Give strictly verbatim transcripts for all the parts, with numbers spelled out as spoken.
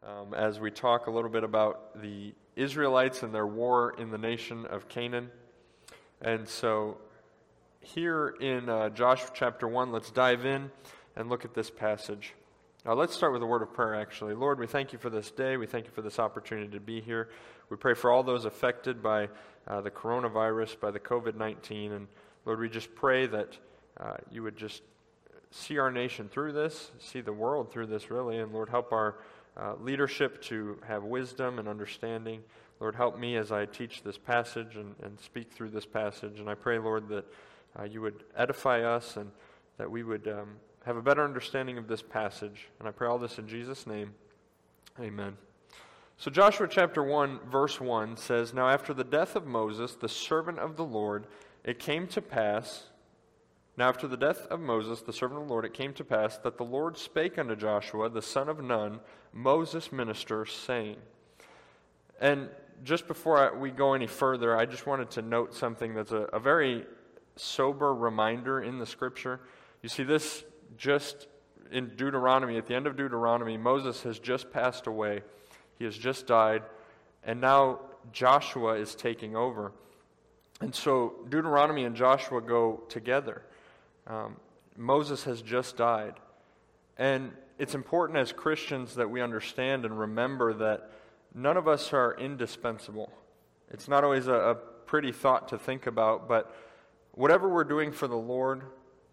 um, as we talk a little bit about the Israelites and their war in the nation of Canaan. And so here in uh, Joshua chapter one, let's dive in and look at this passage. Now let's start with a word of prayer, actually. Lord, we thank you for this day. We thank you for this opportunity to be here. We pray for all those affected by uh, the coronavirus, by the covid nineteen. And Lord, we just pray that uh, you would just see our nation through this, see the world through this, really. And Lord, help our uh, leadership to have wisdom and understanding. Lord, help me as I teach this passage and, and speak through this passage. And I pray, Lord, that uh, you would edify us and that we would um, have a better understanding of this passage. And I pray all this in Jesus' name. Amen. So Joshua chapter one, verse one says, "Now after the death of Moses, the servant of the Lord, it came to pass, Now after the death of Moses, the servant of the Lord, it came to pass that the Lord spake unto Joshua, the son of Nun, Moses' minister, saying." And just before I, we go any further, I just wanted to note something that's a, a very sober reminder in the Scripture. You see this just in Deuteronomy, at the end of Deuteronomy, Moses has just passed away. He has just died, and now Joshua is taking over. And so Deuteronomy and Joshua go together. Um, Moses has just died. And it's important as Christians that we understand and remember that none of us are indispensable. It's not always a, a pretty thought to think about, but whatever we're doing for the Lord,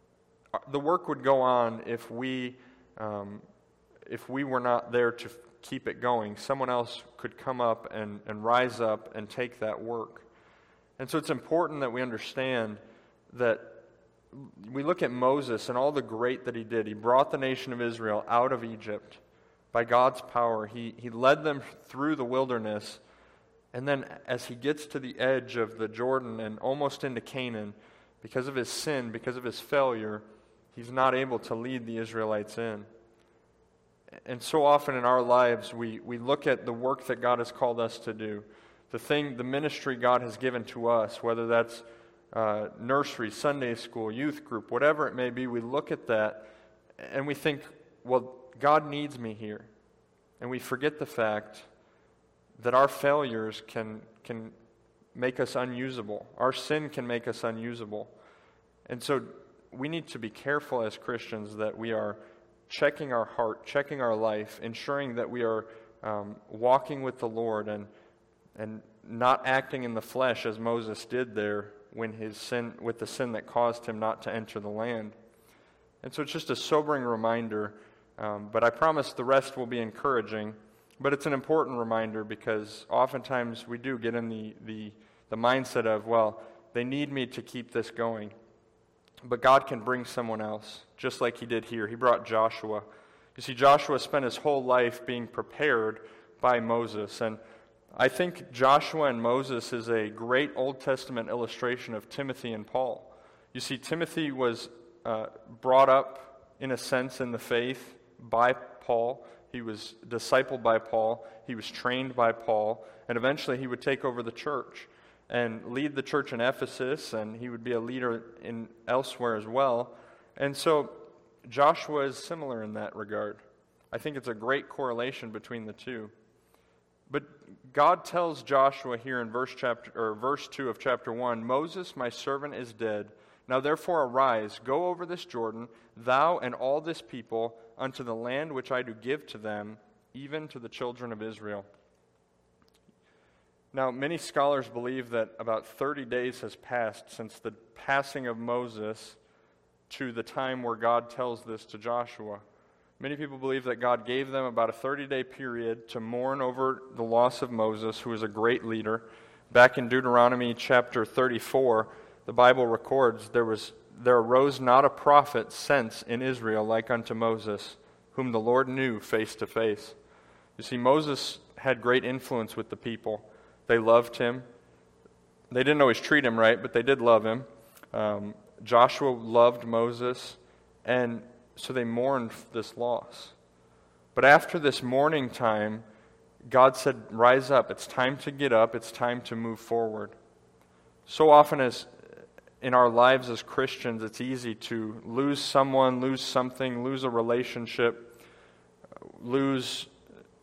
the work would go on if we um, if we were not there to f- keep it going. Someone else could come up and, and rise up and take that work. And so it's important that we understand that we look at Moses and all the great that he did. He brought the nation of Israel out of Egypt by God's power. He, he led them through the wilderness. And then as he gets to the edge of the Jordan and almost into Canaan, because of his sin, because of his failure, he's not able to lead the Israelites in. And so often in our lives, we, we look at the work that God has called us to do, the thing, the ministry God has given to us, whether that's uh, nursery, Sunday school, youth group, whatever it may be, we look at that and we think, well, God needs me here. And we forget the fact that our failures can can make us unusable. Our sin can make us unusable. And so we need to be careful as Christians that we are checking our heart, checking our life, ensuring that we are um, walking with the Lord and and not acting in the flesh as Moses did there when his sin with the sin that caused him not to enter the land. And so it's just a sobering reminder, um, but I promise the rest will be encouraging. But it's an important reminder because oftentimes we do get in the the, the mindset of, well, they need me to keep this going. But God can bring someone else, just like he did here. He brought Joshua. You see, Joshua spent his whole life being prepared by Moses. And I think Joshua and Moses is a great Old Testament illustration of Timothy and Paul. You see, Timothy was uh, brought up, in a sense, in the faith by Paul. He was discipled by Paul. He was trained by Paul. And eventually he would take over the church and lead the church in Ephesus, and he would be a leader in elsewhere as well. And so Joshua is similar in that regard. I think it's a great correlation between the two. But God tells Joshua here in verse chapter or verse two of chapter one, "Moses, my servant, is dead. Now therefore arise, go over this Jordan, thou and all this people, unto the land which I do give to them, even to the children of Israel." Now, many scholars believe that about thirty days has passed since the passing of Moses to the time where God tells this to Joshua. Many people believe that God gave them about a thirty-day period to mourn over the loss of Moses, who was a great leader. Back in Deuteronomy chapter thirty-four, the Bible records, there was there arose not a prophet since in Israel like unto Moses, whom the Lord knew face to face. You see, Moses had great influence with the people. They loved him. They didn't always treat him right, but they did love him. Um, Joshua loved Moses, and so they mourned this loss. But after this mourning time, God said, "Rise up. It's time to get up. It's time to move forward." So often as in our lives as Christians, it's easy to lose someone, lose something, lose a relationship, lose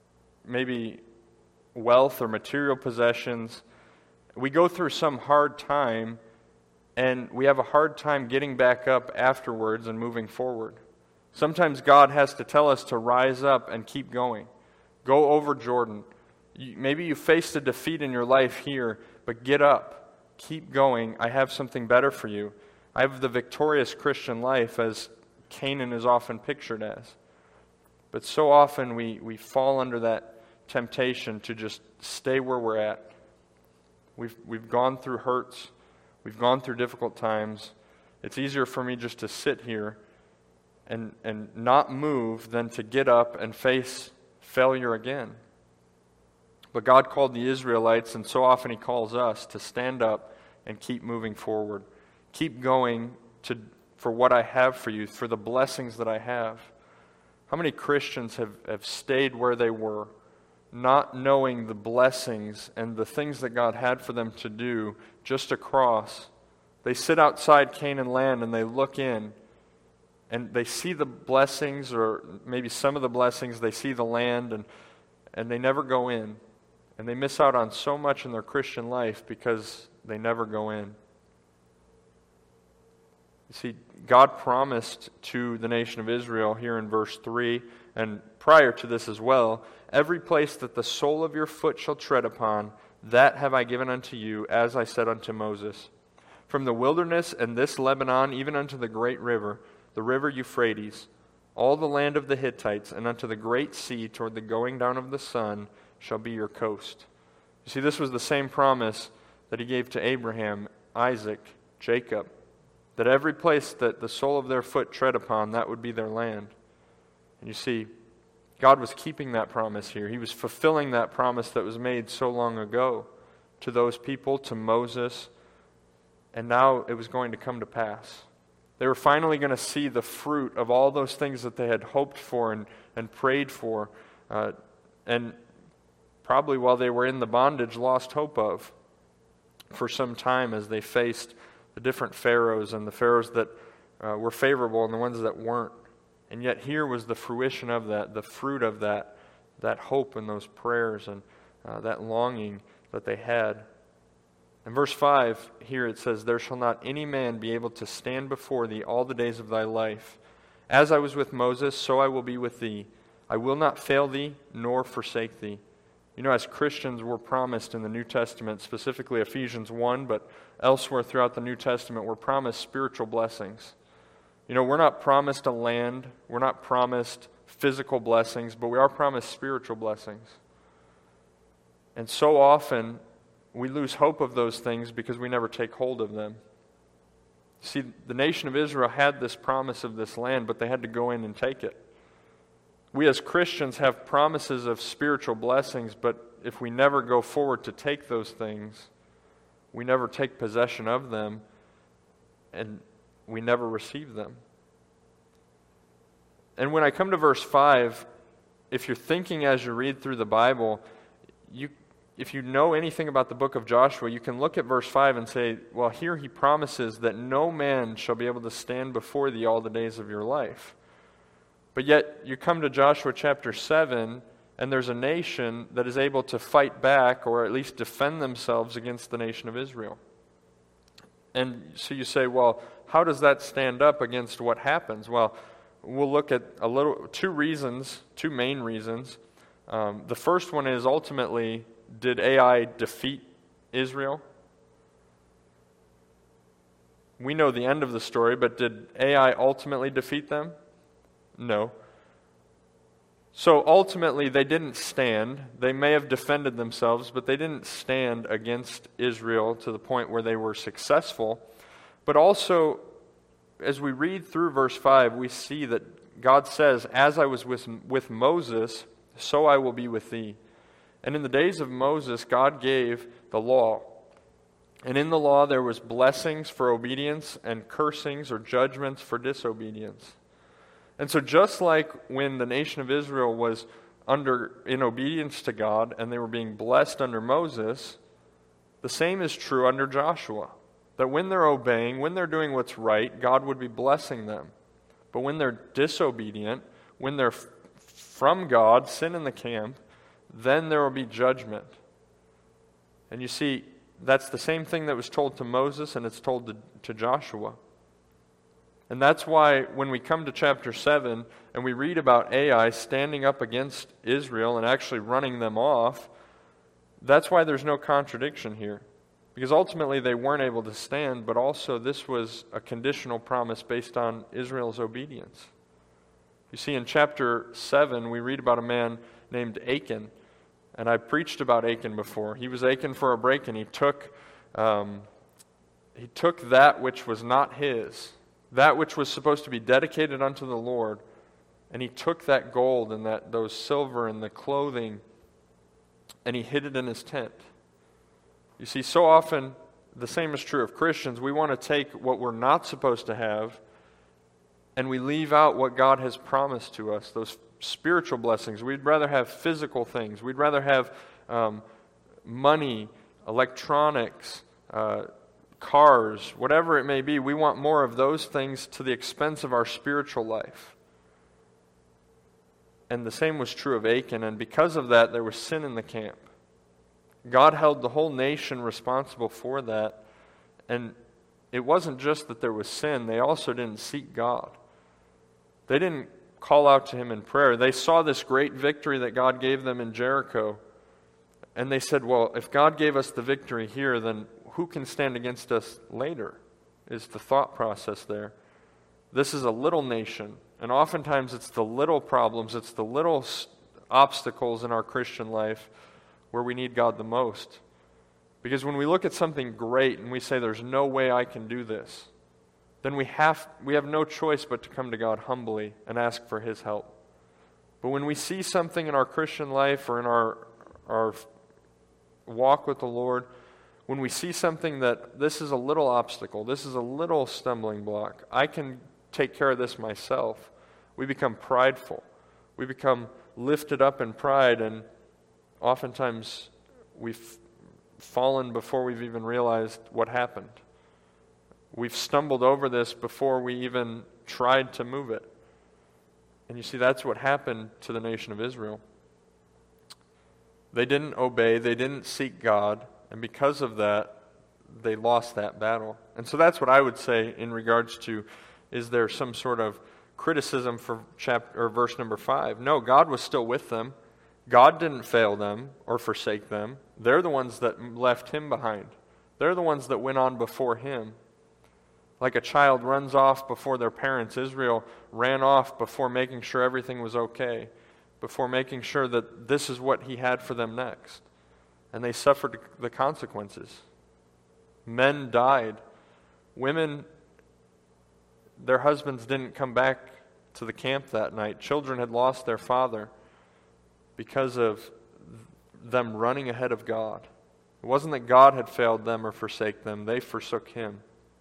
maybe wealth or material possessions. We go through some hard time, and we have a hard time getting back up afterwards and moving forward. Sometimes God has to tell us to rise up and keep going. Go over Jordan. You, maybe you faced a defeat in your life here, but get up. Keep going. I have something better for you. I have the victorious Christian life, as Canaan is often pictured as. But so often we, we fall under that temptation to just stay where we're at. We've, we've gone through hurts. We've gone through difficult times. It's easier for me just to sit here and, and not move than to get up and face failure again. But God called the Israelites, and so often He calls us to stand up and keep moving forward. Keep going to for what I have for you, for the blessings that I have. How many Christians have, have stayed where they were, not knowing the blessings and the things that God had for them to do just across? They sit outside Canaan land and they look in, and they see the blessings, or maybe some of the blessings, they see the land, and, and they never go in. And they miss out on so much in their Christian life because they never go in. You see, God promised to the nation of Israel here in verse three, and prior to this as well, every place that the sole of your foot shall tread upon, that have I given unto you, as I said unto Moses. From the wilderness and this Lebanon, even unto the great river, the river Euphrates, all the land of the Hittites, and unto the great sea toward the going down of the sun, shall be your coast. You see, this was the same promise that He gave to Abraham, Isaac, Jacob, that every place that the sole of their foot tread upon, that would be their land. And you see, God was keeping that promise here. He was fulfilling that promise that was made so long ago to those people, to Moses, and now it was going to come to pass. They were finally going to see the fruit of all those things that they had hoped for and, and prayed for, uh, and probably while they were in the bondage lost hope of for some time as they faced the different pharaohs and the pharaohs that uh, were favorable and the ones that weren't. And yet here was the fruition of that, the fruit of that, that hope and those prayers and uh, that longing that they had. In verse five, here it says, There shall not any man be able to stand before thee all the days of thy life. As I was with Moses, so I will be with thee. I will not fail thee, nor forsake thee. You know, as Christians, we're promised in the New Testament, specifically Ephesians one, but elsewhere throughout the New Testament, we're promised spiritual blessings. You know, we're not promised a land, we're not promised physical blessings, but we are promised spiritual blessings. And so often, we lose hope of those things because we never take hold of them. See, the nation of Israel had this promise of this land, but they had to go in and take it. We as Christians have promises of spiritual blessings, but if we never go forward to take those things, we never take possession of them, and we never receive them. And when I come to verse five, if you're thinking as you read through the Bible, you, if you know anything about the book of Joshua, you can look at verse five and say, well, here he promises that no man shall be able to stand before thee all the days of your life. But yet, you come to Joshua chapter seven, and there's a nation that is able to fight back, or at least defend themselves against the nation of Israel. And so you say, well, how does that stand up against what happens? Well, we'll look at a little two reasons, two main reasons. Um, the first one is ultimately, did Ai defeat Israel? We know the end of the story, but did Ai ultimately defeat them? No. So ultimately, they didn't stand. They may have defended themselves, but they didn't stand against Israel to the point where they were successful. But also, as we read through verse five, we see that God says, As I was with, with Moses, so I will be with thee. And in the days of Moses, God gave the law. And in the law there was blessings for obedience and cursings or judgments for disobedience. And so just like when the nation of Israel was under in obedience to God and they were being blessed under Moses, the same is true under Joshua. That when they're obeying, when they're doing what's right, God would be blessing them. But when they're disobedient, when they're f- from God, sin in the camp, then there will be judgment. And you see, that's the same thing that was told to Moses and it's told to, to Joshua. And that's why when we come to chapter seven and we read about Ai standing up against Israel and actually running them off, that's why there's no contradiction here. Because ultimately they weren't able to stand, but also this was a conditional promise based on Israel's obedience. You see, in chapter seven, we read about a man named Achan. And I preached about Achan before. He was Achan for a break, and he took, um, he took that which was not his, that which was supposed to be dedicated unto the Lord, and he took that gold and that those silver and the clothing, and he hid it in his tent. You see, so often, the same is true of Christians. We want to take what we're not supposed to have, and we leave out what God has promised to us, those spiritual blessings. We'd rather have physical things. We'd rather have um, money, electronics, uh, cars, whatever it may be. We want more of those things to the expense of our spiritual life. And the same was true of Achan, and because of that, there was sin in the camp. God held the whole nation responsible for that, and it wasn't just that there was sin, they also didn't seek God. They didn't call out to Him in prayer. They saw this great victory that God gave them in Jericho, and they said, well, if God gave us the victory here, then who can stand against us later, is the thought process there. This is a little nation, and oftentimes it's the little problems, it's the little obstacles in our Christian life where we need God the most. Because when we look at something great and we say, there's no way I can do this, then we have we have no choice but to come to God humbly and ask for His help. But when we see something in our Christian life or in our our walk with the Lord, when we see something that this is a little obstacle, this is a little stumbling block, I can take care of this myself, we become prideful. We become lifted up in pride, and oftentimes we've fallen before we've even realized what happened. We've stumbled over this before we even tried to move it. And you see, that's what happened to the nation of Israel. They didn't obey, they didn't seek God, and because of that, they lost that battle. And so that's what I would say in regards to, is there some sort of criticism for chapter or verse number five? No, God was still with them. God didn't fail them or forsake them. They're the ones that left Him behind. They're the ones that went on before Him. Like a child runs off before their parents, Israel ran off before making sure everything was okay, before making sure that this is what He had for them next. And they suffered the consequences. Men died. Women, their husbands didn't come back to the camp that night. Children had lost their father because of them running ahead of God. It wasn't that God had failed them or forsake them. They forsook Him.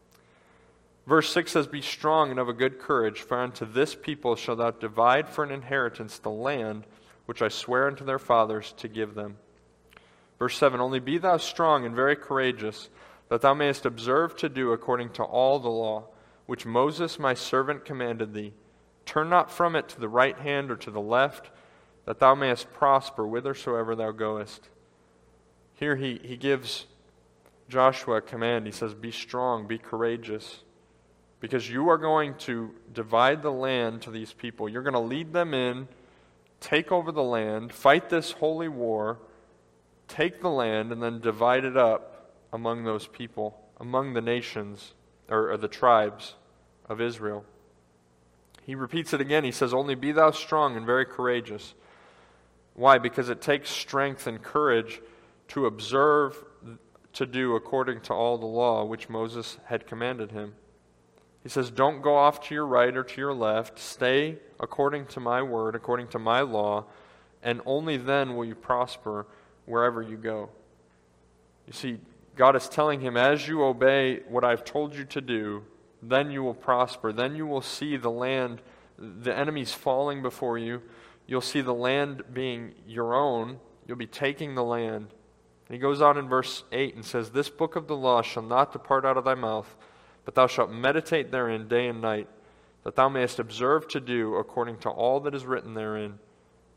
Verse six says, be strong and of a good courage, for unto this people shalt thou divide for an inheritance the land which I swear unto their fathers to give them. Verse seven, only be thou strong and very courageous, that thou mayest observe to do according to all the law, which Moses my servant commanded thee. Turn not from it to the right hand or to the left, that thou mayest prosper whithersoever thou goest. Here he, he gives Joshua a command. He says, be strong, be courageous, because you are going to divide the land to these people. You're going to lead them in, take over the land, fight this holy war, take the land, and then divide it up among those people, among the nations, or, or the tribes of Israel. He repeats it again. He says, only be thou strong and very courageous. Why? Because it takes strength and courage to observe to do according to all the law which Moses had commanded him. He says, don't go off to your right or to your left. Stay according to my word, according to my law, and only then will you prosper wherever you go. You see, God is telling him, as you obey what I've told you to do, then you will prosper. Then you will see the land, the enemies falling before you. You'll see the land being your own. You'll be taking the land. And he goes on in verse eight and says, this book of the law shall not depart out of thy mouth, but thou shalt meditate therein day and night, that thou mayest observe to do according to all that is written therein.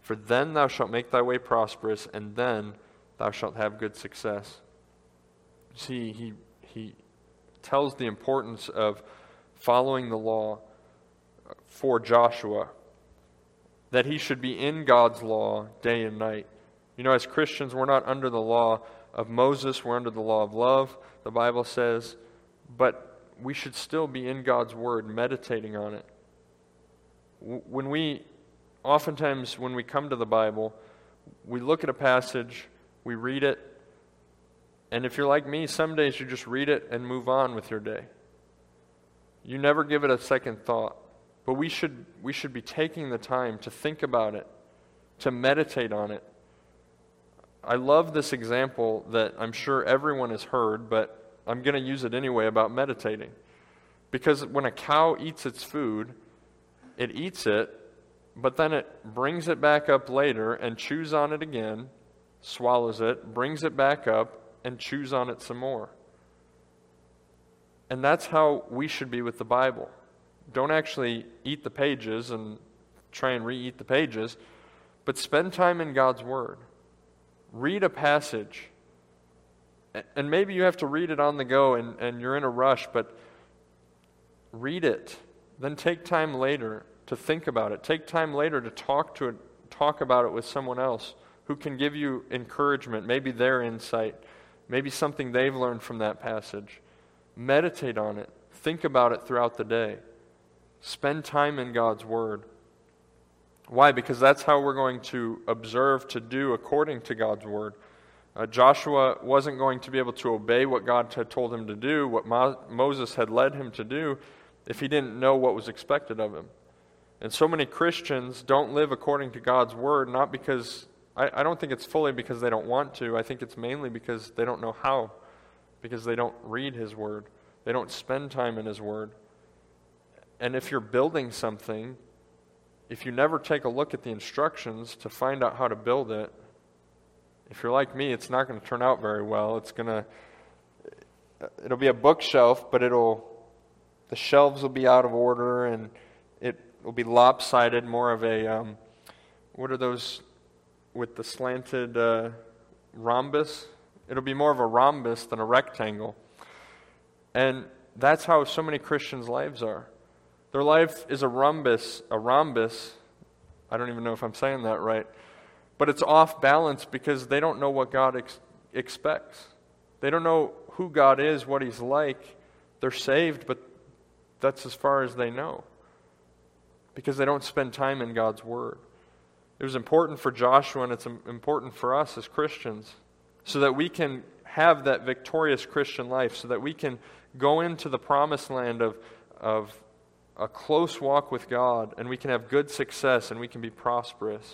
For then thou shalt make thy way prosperous, and then thou shalt have good success. See, he, he tells the importance of following the law for Joshua, that he should be in God's law day and night. You know, as Christians, we're not under the law of Moses, we're under the law of love, the Bible says, but we should still be in God's Word, meditating on it. When we, oftentimes when we come to the Bible, we look at a passage, we read it, and if you're like me, some days you just read it and move on with your day. You never give it a second thought. But we should we should be taking the time to think about it, to meditate on it. I love this example that I'm sure everyone has heard, but I'm going to use it anyway about meditating. Because when a cow eats its food, it eats it, but then it brings it back up later and chews on it again, swallows it, brings it back up, and chews on it some more. And that's how we should be with the Bible. Don't actually eat the pages and try and re-eat the pages, but spend time in God's Word. Read a passage. And maybe you have to read it on the go and, and you're in a rush, but read it. Then take time later to think about it. Take time later to talk to it, talk about it with someone else who can give you encouragement, maybe their insight, maybe something they've learned from that passage. Meditate on it. Think about it throughout the day. Spend time in God's Word. Why? Because that's how we're going to observe to do according to God's Word. Uh, Joshua wasn't going to be able to obey what God had told him to do, what Mo- Moses had led him to do, if he didn't know what was expected of him. And so many Christians don't live according to God's Word, not because, I, I don't think it's fully because they don't want to. I think it's mainly because they don't know how, because they don't read His Word. They don't spend time in His Word. And if you're building something, if you never take a look at the instructions to find out how to build it, if you're like me, it's not going to turn out very well. It's going to, it'll be a bookshelf, but it'll, the shelves will be out of order and it will be lopsided, more of a, um, what are those with the slanted uh, rhombus? It'll be more of a rhombus than a rectangle. And that's how so many Christians' lives are. Their life is a rhombus, a rhombus. I don't even know if I'm saying that right. But it's off balance because they don't know what God ex- expects. They don't know who God is, what He's like. They're saved, but that's as far as they know. Because they don't spend time in God's Word. It was important for Joshua, and it's important for us as Christians, so that we can have that victorious Christian life, so that we can go into the promised land of, of a close walk with God, and we can have good success, and we can be prosperous.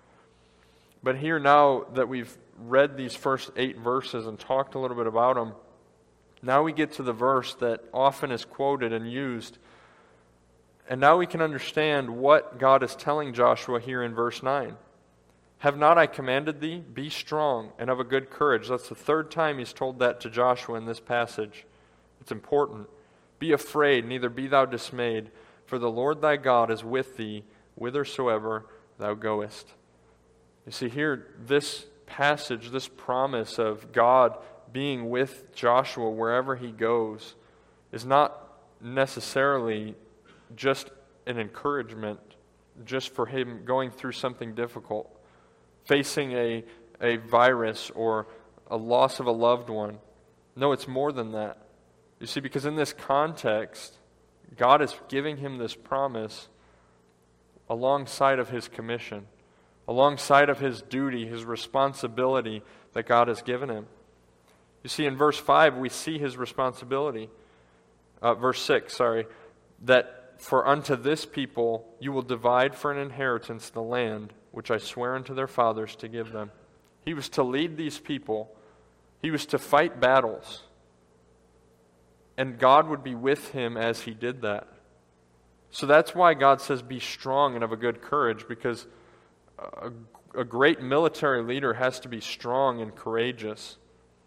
But here, now that we've read these first eight verses and talked a little bit about them, now we get to the verse that often is quoted and used. And now we can understand what God is telling Joshua here in verse nine. Have not I commanded thee? Be strong and of a good courage. That's the third time He's told that to Joshua in this passage. It's important. Be afraid, neither be thou dismayed, for the Lord thy God is with thee whithersoever thou goest. You see here, this passage, this promise of God being with Joshua wherever he goes, is not necessarily just an encouragement just for him going through something difficult, facing a, a virus or a loss of a loved one. No, it's more than that. You see, because in this context, God is giving him this promise alongside of his commission, alongside of his duty, his responsibility that God has given him. You see, in verse five, we see his responsibility. Uh, verse six, sorry, that for unto this people you will divide for an inheritance the land which I swear unto their fathers to give them. He was to lead these people. He was to fight battles. And God would be with him as he did that. So that's why God says, be strong and of a good courage, because a, a great military leader has to be strong and courageous.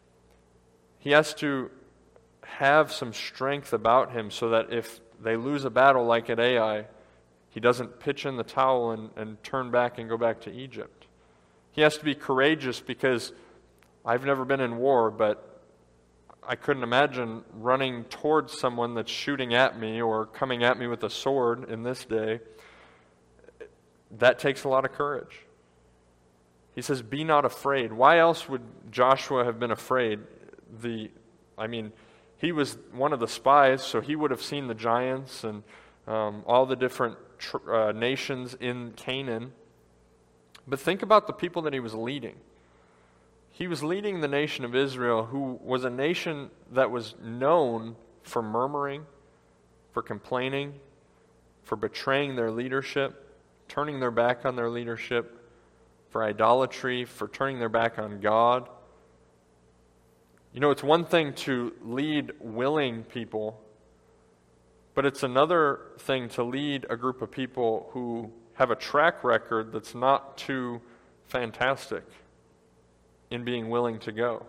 He has to have some strength about him so that if they lose a battle like at Ai, He doesn't pitch in the towel and, and turn back and go back to Egypt. He has to be courageous because I've never been in war, but I couldn't imagine running towards someone that's shooting at me or coming at me with a sword in this day. That takes a lot of courage. He says, be not afraid. Why else would Joshua have been afraid? The, I mean, he was one of the spies, so he would have seen the giants and um, all the different tr- uh, nations in Canaan. But think about the people that he was leading. He was leading the nation of Israel, who was a nation that was known for murmuring, for complaining, for betraying their leadership, turning their back on their leadership, for idolatry, for turning their back on God. You know, it's one thing to lead willing people, but it's another thing to lead a group of people who have a track record that's not too fantastic in being willing to go.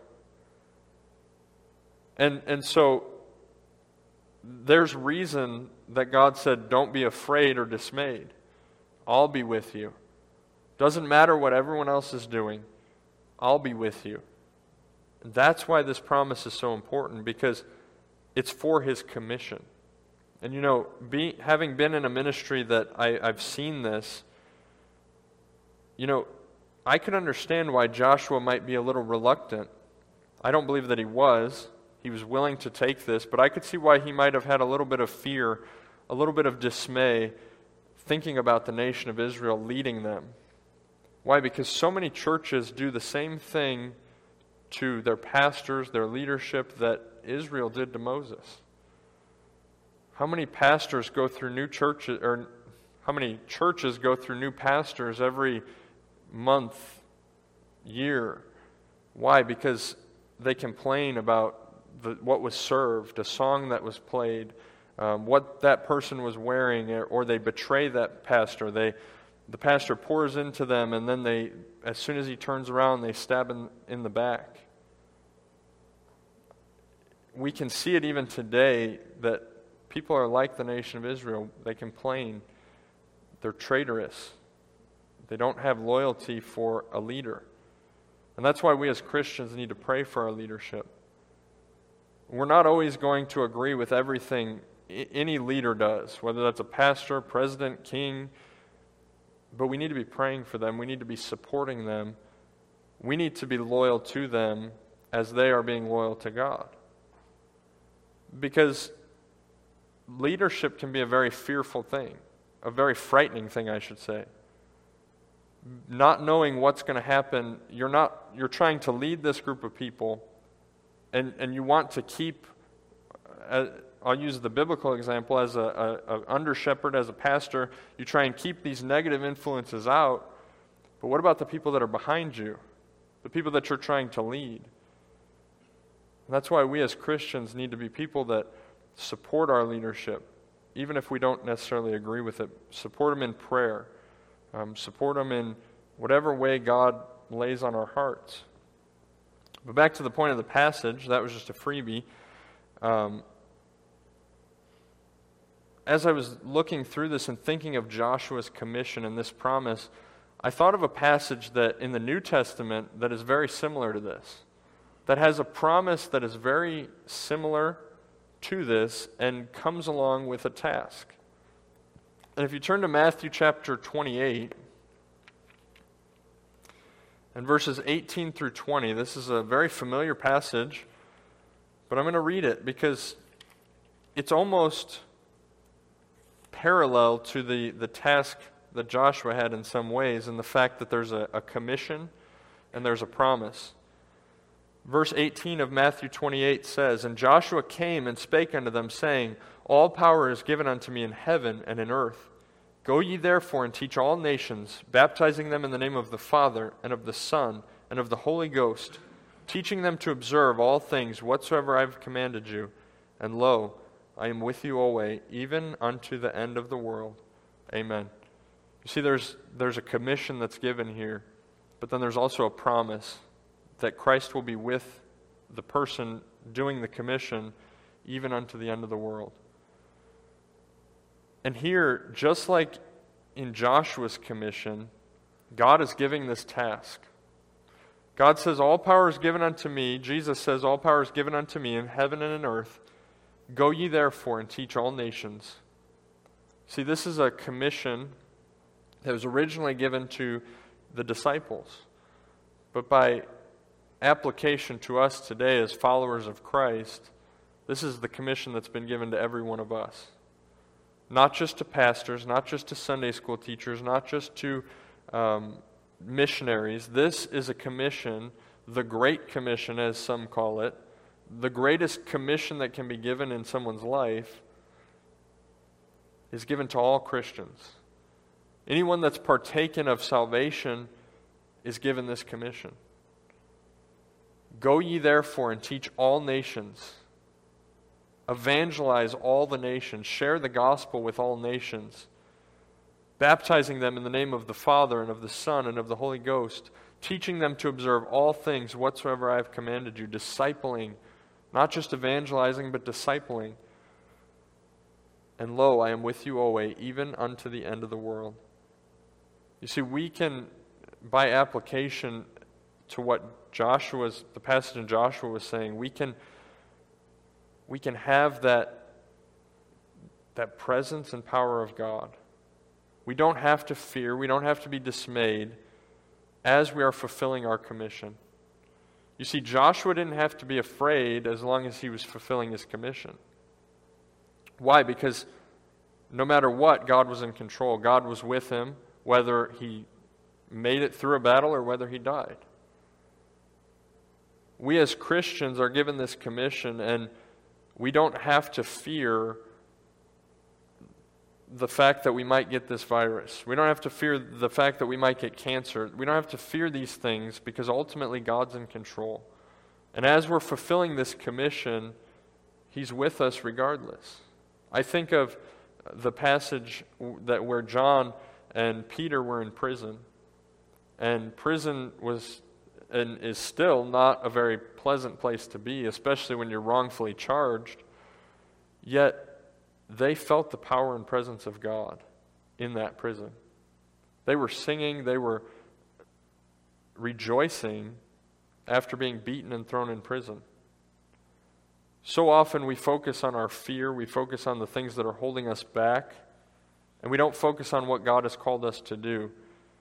And and so there's reason that God said, don't be afraid or dismayed. I'll be with you. Doesn't matter what everyone else is doing. I'll be with you. And that's why this promise is so important, because it's for his commission. And you know, be, having been in a ministry that I, I've seen this, you know, I can understand why Joshua might be a little reluctant. I don't believe that he was. He was willing to take this, but I could see why he might have had a little bit of fear, a little bit of dismay, thinking about the nation of Israel leading them. Why? Because so many churches do the same thing to their pastors, their leadership, that Israel did to Moses. How many pastors go through new churches, or how many churches go through new pastors every month, year? Why? Because they complain about the, what was served, a song that was played, um, what that person was wearing, or, or they betray that pastor. They The pastor pours into them, and then they, as soon as he turns around, they stab him in the back. We can see it even today that people are like the nation of Israel. They complain. They're traitorous. They don't have loyalty for a leader. And that's why we as Christians need to pray for our leadership. We're not always going to agree with everything any leader does, whether that's a pastor, president, king. But we need to be praying for them. We need to be supporting them. We need to be loyal to them as they are being loyal to God. Because leadership can be a very fearful thing, a very frightening thing, I should say. Not knowing what's going to happen, you're not you're trying to lead this group of people, and, and you want to keep, uh, I'll use the biblical example, as a, a, a under shepherd, as a pastor, you try and keep these negative influences out, but what about the people that are behind you, the people that you're trying to lead? And that's why we as Christians need to be people that support our leadership, even if we don't necessarily agree with it. Support them in prayer. Um, support them in whatever way God lays on our hearts. But back to the point of the passage, that was just a freebie. Um, as I was looking through this and thinking of Joshua's commission and this promise, I thought of a passage that in the New Testament that is very similar to this, that has a promise that is very similar to this and comes along with a task. And if you turn to Matthew chapter twenty-eight, and verses eighteen through twenty, this is a very familiar passage, but I'm going to read it because it's almost parallel to the, the task that Joshua had in some ways, in the fact that there's a, a commission and there's a promise. Verse eighteen of Matthew twenty-eight says, "And Joshua came and spake unto them, saying, All power is given unto me in heaven and in earth. Go ye therefore and teach all nations, baptizing them in the name of the Father, and of the Son, and of the Holy Ghost, teaching them to observe all things whatsoever I have commanded you. And lo, I am with you always, even unto the end of the world. Amen." You see, there's there's a commission that's given here, but then there's also a promise that Christ will be with the person doing the commission even unto the end of the world. And here, just like in Joshua's commission, God is giving this task. God says, all power is given unto me. Jesus says, all power is given unto me in heaven and in earth. Go ye therefore and teach all nations. See, this is a commission that was originally given to the disciples. But by application to us today as followers of Christ, this is the commission that's been given to every one of us. Not just to pastors, not just to Sunday school teachers, not just to um, missionaries. This is a commission, the Great Commission as some call it, the greatest commission that can be given in someone's life is given to all Christians. Anyone that's partaken of salvation is given this commission. Go ye therefore and teach all nations. Evangelize all the nations. Share the gospel with all nations. Baptizing them in the name of the Father and of the Son and of the Holy Ghost. Teaching them to observe all things whatsoever I have commanded you. Discipling. Not just evangelizing, but discipling. And lo, I am with you always, even unto the end of the world. You see, we can, by application to what Joshua's, the passage in Joshua was saying, we can we can have that, that presence and power of God. We don't have to fear, we don't have to be dismayed as we are fulfilling our commission. You see, Joshua didn't have to be afraid as long as he was fulfilling his commission. Why? Because no matter what, God was in control. God was with him, whether he made it through a battle or whether he died. We as Christians are given this commission, and we don't have to fear the fact that we might get this virus. We don't have to fear the fact that we might get cancer. We don't have to fear these things because ultimately God's in control. And as we're fulfilling this commission, He's with us regardless. I think of the passage that where John and Peter were in prison. And prison was and is still not a very pleasant place to be, especially when you're wrongfully charged. Yet they felt the power and presence of God in that prison. They were singing, they were rejoicing after being beaten and thrown in prison. So often we focus on our fear, we focus on the things that are holding us back, and we don't focus on what God has called us to do.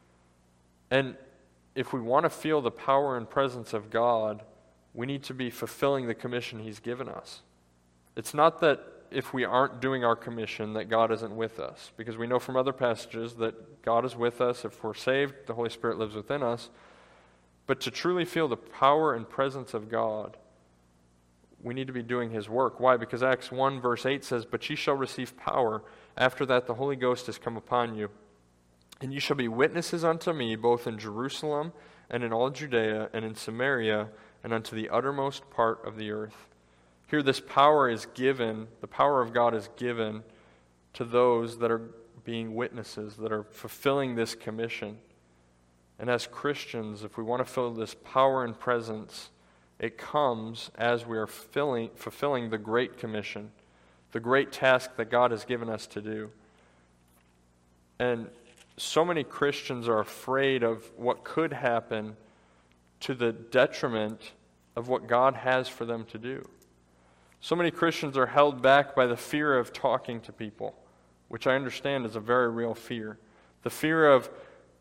And if we want to feel the power and presence of God, we need to be fulfilling the commission He's given us. It's not that if we aren't doing our commission that God isn't with us, because we know from other passages that God is with us. If we're saved, the Holy Spirit lives within us. But to truly feel the power and presence of God, we need to be doing His work. Why? Because Acts one verse eight says, "But ye shall receive power. After that the Holy Ghost is come upon you. And ye shall be witnesses unto me, both in Jerusalem and in all Judea and in Samaria and unto the uttermost part of the earth." Here this power is given, the power of God is given to those that are being witnesses, that are fulfilling this commission. And as Christians, if we want to feel this power and presence, it comes as we are filling, fulfilling the Great Commission, the great task that God has given us to do. And so many Christians are afraid of what could happen to the detriment of what God has for them to do. So many Christians are held back by the fear of talking to people, which I understand is a very real fear. The fear of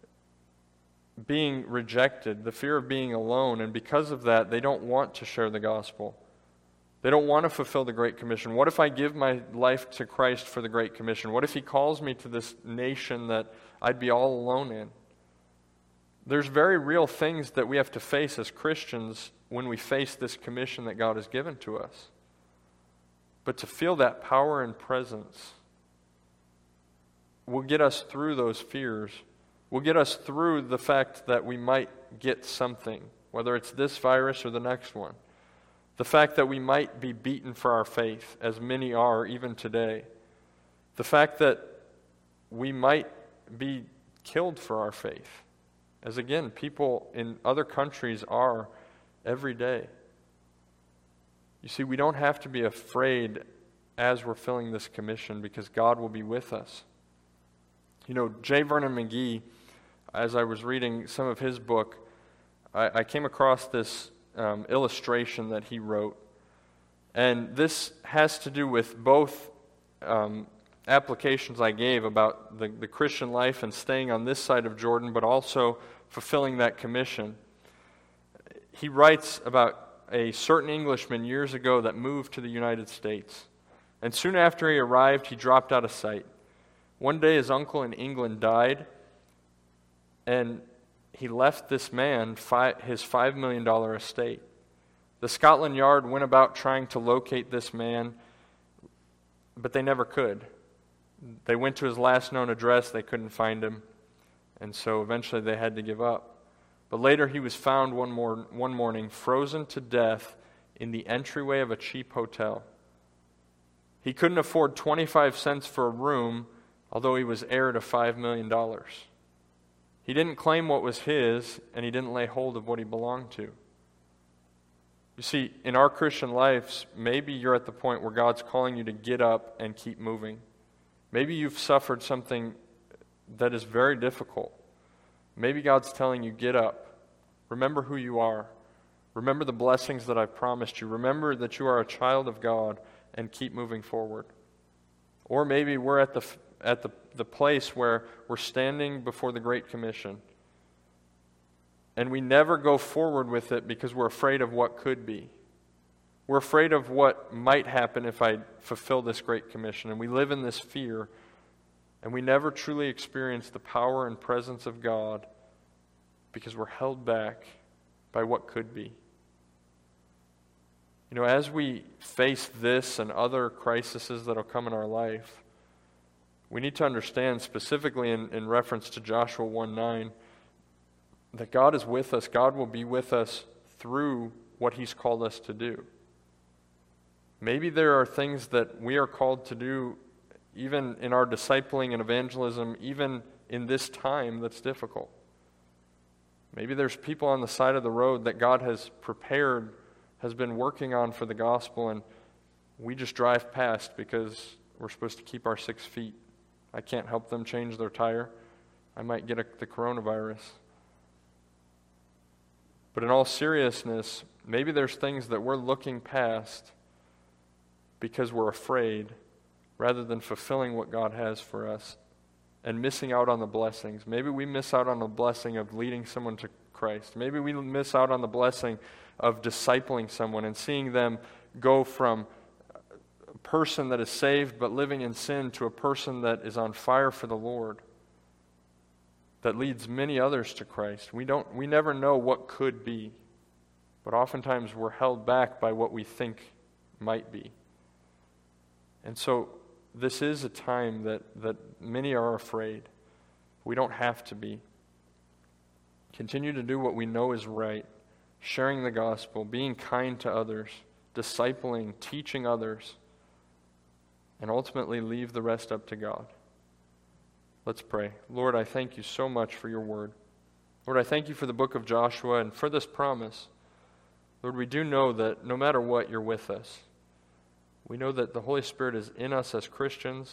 being rejected, the fear of being alone, and because of that, they don't want to share the gospel. They don't want to fulfill the Great Commission. What if I give my life to Christ for the Great Commission? What if He calls me to this nation that I'd be all alone in? There's very real things that we have to face as Christians when we face this commission that God has given to us. But to feel that power and presence will get us through those fears. Will get us through the fact that we might get something, whether it's this virus or the next one. The fact that we might be beaten for our faith, as many are even today. The fact that we might be killed for our faith, as again, people in other countries are every day. You see, we don't have to be afraid as we're filling this commission because God will be with us. You know, J. Vernon McGee, as I was reading some of his book, I, I came across this um, illustration that he wrote. And this has to do with both um, applications I gave about the, the Christian life and staying on this side of Jordan, but also fulfilling that commission. He writes about a certain Englishman years ago that moved to the United States. And soon after he arrived, he dropped out of sight. One day his uncle in England died, and he left this man five, his five million dollars estate. The Scotland Yard went about trying to locate this man, but they never could. They went to his last known address, they couldn't find him, and so eventually they had to give up. But later he was found one, mor- one morning frozen to death in the entryway of a cheap hotel. He couldn't afford twenty-five cents for a room, although he was heir to five million dollars. He didn't claim what was his, and he didn't lay hold of what he belonged to. You see, in our Christian lives, maybe you're at the point where God's calling you to get up and keep moving. Maybe you've suffered something that is very difficult. Maybe God's telling you, get up. Remember who you are. Remember the blessings that I've promised you. Remember that you are a child of God, and keep moving forward. Or maybe we're at the at the, the place where we're standing before the Great Commission, and we never go forward with it because we're afraid of what could be. We're afraid of what might happen if I fulfill this Great Commission. And we live in this fear, and we never truly experience the power and presence of God because we're held back by what could be. You know, as we face this and other crises that will come in our life, we need to understand, specifically in, in reference to Joshua one nine, that God is with us. God will be with us through what He's called us to do. Maybe there are things that we are called to do, even in our discipling and evangelism, even in this time that's difficult. Maybe there's people on the side of the road that God has prepared, has been working on for the gospel, and we just drive past because we're supposed to keep our six feet. I can't help them change their tire. I might get a, the coronavirus. But in all seriousness, maybe there's things that we're looking past because we're afraid, rather than fulfilling what God has for us and missing out on the blessings. Maybe we miss out on the blessing of leading someone to Christ. Maybe we miss out on the blessing of discipling someone and seeing them go from a person that is saved but living in sin to a person that is on fire for the Lord, that leads many others to Christ. We don't we never know what could be, but oftentimes we're held back by what we think might be. And so this is a time that, that many are afraid. We don't have to be. Continue to do what we know is right, sharing the gospel, being kind to others, discipling, teaching others, and ultimately leave the rest up to God. Let's pray. Lord, I thank you so much for your word. Lord, I thank you for the book of Joshua and for this promise. Lord, we do know that no matter what, you're with us. We know that the Holy Spirit is in us as Christians.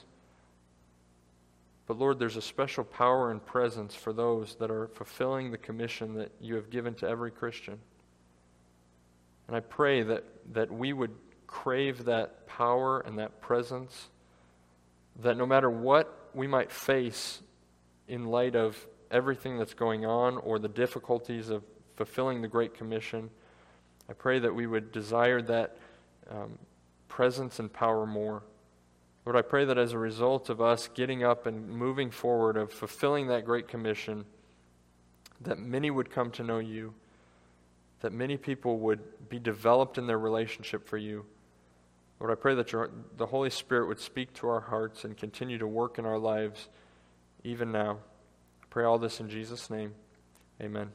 But Lord, there's a special power and presence for those that are fulfilling the commission that you have given to every Christian. And I pray that, that we would crave that power and that presence, that no matter what we might face in light of everything that's going on or the difficulties of fulfilling the Great Commission, I pray that we would desire that um, presence and power more. Lord, I pray that as a result of us getting up and moving forward, of fulfilling that Great Commission, that many would come to know you, that many people would be developed in their relationship for you. Lord, I pray that your, the Holy Spirit would speak to our hearts and continue to work in our lives even now. I pray all this in Jesus' name. Amen.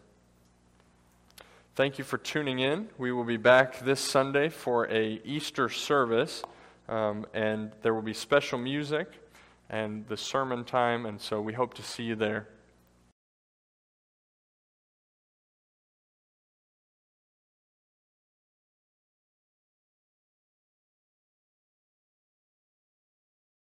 Thank you for tuning in. We will be back this Sunday for a Easter service, um, and there will be special music and the sermon time, and so we hope to see you there.